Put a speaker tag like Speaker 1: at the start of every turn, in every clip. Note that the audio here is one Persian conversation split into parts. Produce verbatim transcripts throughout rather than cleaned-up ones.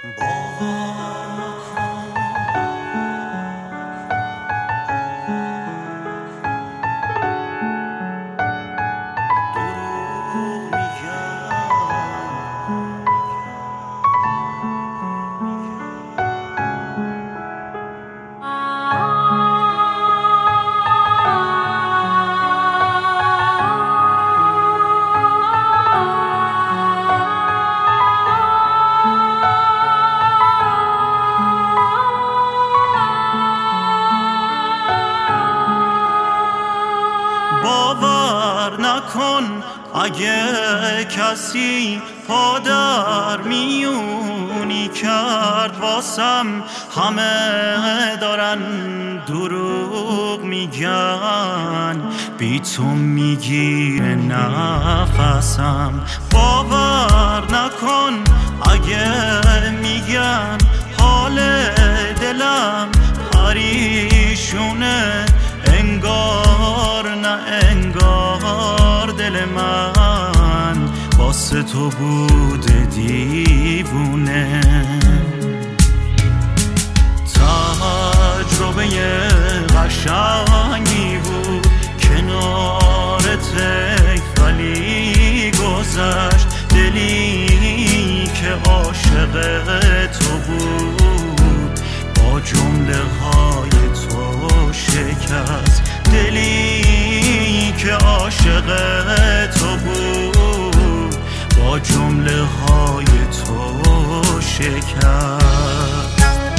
Speaker 1: باور نکن اگه کسی پادر میونی کرد واسم، همه دارن دروغ میگن، بی تو میگیره نفسم. باور نکن اگه میگن حال دلم پریشونه، انگار نه انگار دل من واسه تو بود دیوونه. تجربه قشنگی بود کنارت، ولی گذشت. دلی که عاشق تو بود با جمله های تو شکست. دلی که عاشق تو بود با جمله های تو شکست.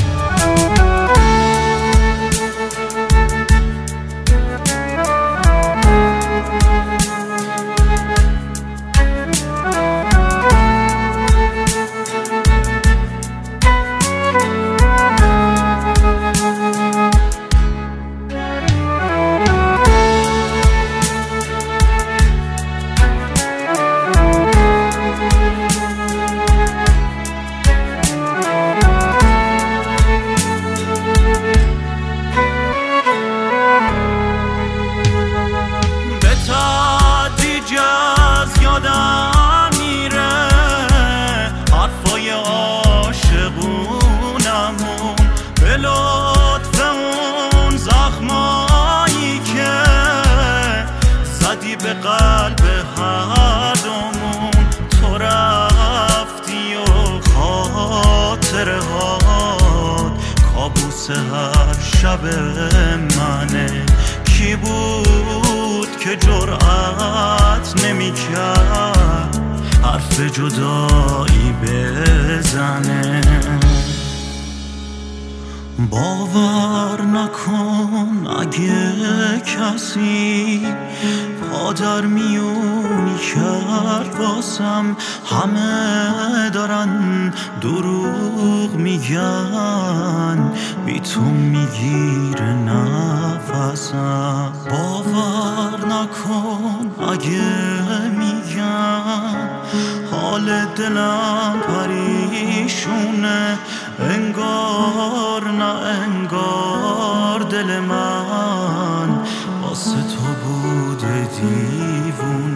Speaker 1: یادم میره حرفای عاشقونمون، به لطف اون زخمایی که زدی به قلب هر دومون. تو رفتی و خاطره هات کابوس هر شب منه. کی بود که جرأت نمی کرد حرف جدایی بزنه؟ باور نکن اگه کسی پادر میونی کرد واسم، همه دارن دروغ میگن، بی تو میگیره نفسم. باور نکن اگه میگن حال دلم پریشونه، انگار نه انگار دل من واسه تو بود دیوونه.